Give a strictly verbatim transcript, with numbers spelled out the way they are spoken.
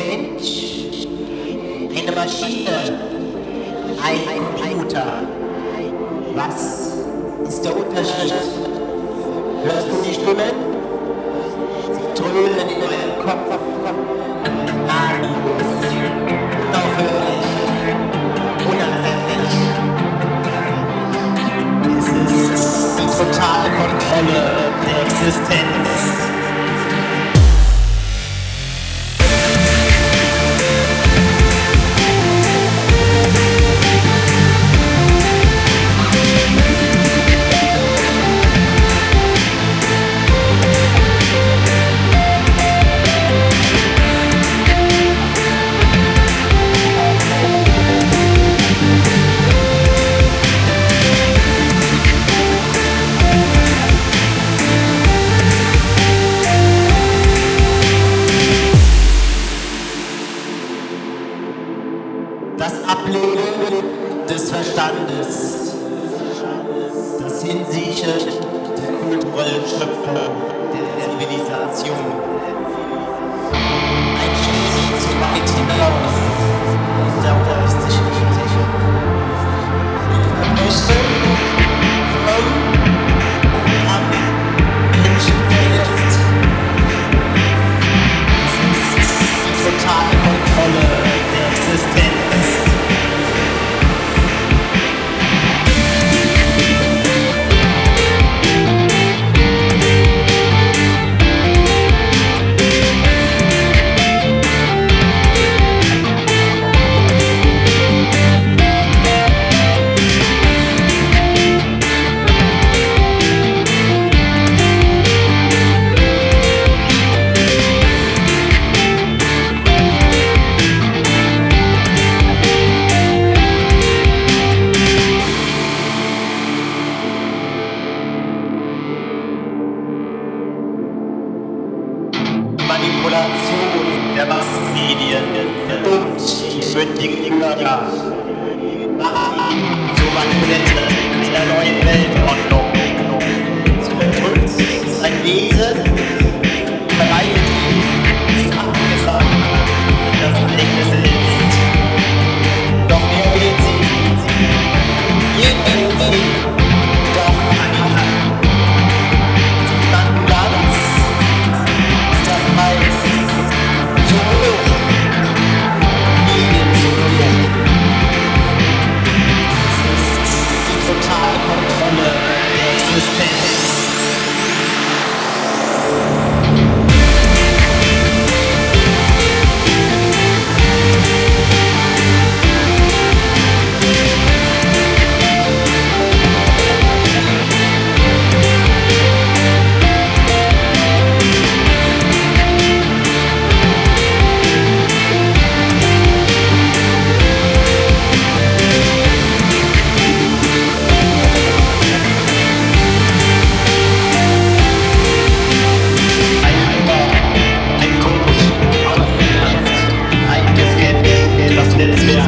Mensch, eine Maschine, ein Computer. Was ist der Unterschied? Hörst du die Stimmen? Sie dröhnen in deinem Kopf. Atemlos, unaufhörlich, unersättlich. Es ist die totale Kontrolle der Existenz. Das Ablegen des Verstandes, das Hinsiechen der kulturellen Schöpfung der Zivilisation. Ein Schritt zu weit hinaus aus der realistischen Fläche. Mit Verbrechen von und am Menschenrecht. Die totale Kontrolle der Existenz. Manipulation der Massenmedien verdummt die mündigen Bürger. Zur Marionette einer neuen Weltordnung. Sie bedrückt sein Wesen, verleiht ihm abgesagt das eigene Selbst. Doch wer will sie? Jeden will sie, doch keiner. Sie landen ganz. Das Preis zu hoch, ihnen zu hoch. Es ist die totale Kontrolle der Existenz. Let's